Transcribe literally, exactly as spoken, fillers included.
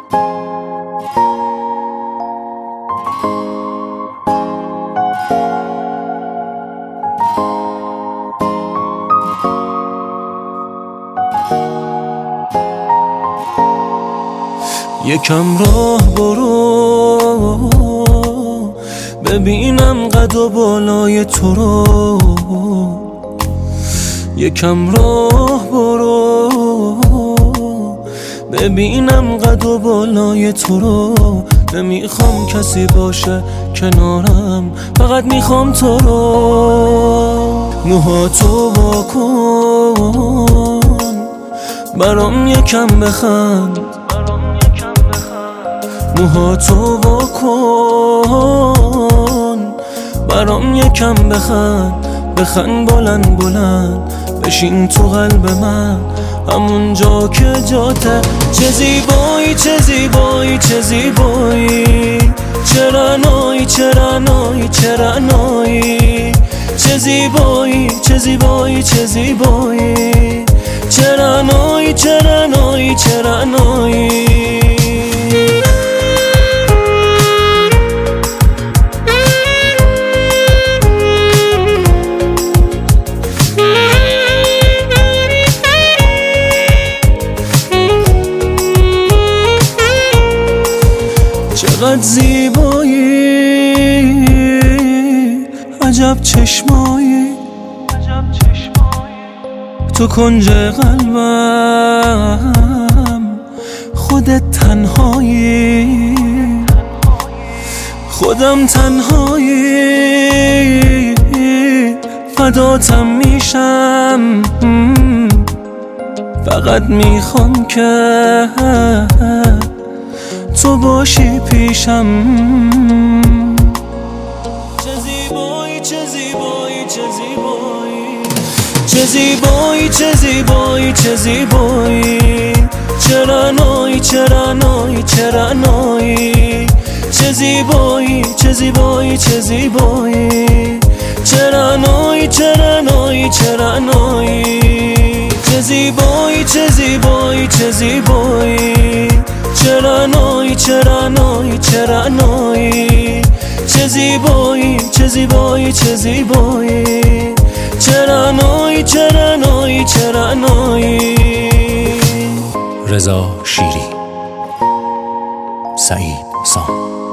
یکم راه برو ببینم قد و بالای تو رو، یکم راه برو ببینم قد و بالای تو رو. نمیخوام کسی باشه کنارم، فقط میخوام تو رو. موهاتو واکن برام یکم بخند، موهاتو واکن برام یکم بخند، بخند بلند بلند بشین تو قلب من، همون جا که جاته. چه زیبایی چه زیبایی چه زیبایی، چه رعنایی چه رعنایی چه رعنایی، چه زیبایی چه زیبایی چه زیبایی، چه رعنایی چه رعنایی چه رعنایی. چقدر زیبایی، عجب چشمایی، تو کنج قلبم خودت تنهایی، خودم تنهایی، فداتم میشم، فقط میخوام که تو باشی پیشم. چه زیبایی چه زیبایی چه زیبایی، چه زیبایی چه زیبایی چه زیبایی، چه رعنایی چه رعنایی چه رعنایی، چه زیبایی چه زیبایی چه زیبایی، چه رعنایی چه رعنایی چه رعنایی، چه زیبایی چه زیبایی چه زیبایی، چه رعنایی چه رعنایی چه رعنایی، چه زیبایی چه زیبایی چه زیبایی، چه رعنایی چه رعنایی چه رعنایی. رضا شیری، سعید سام.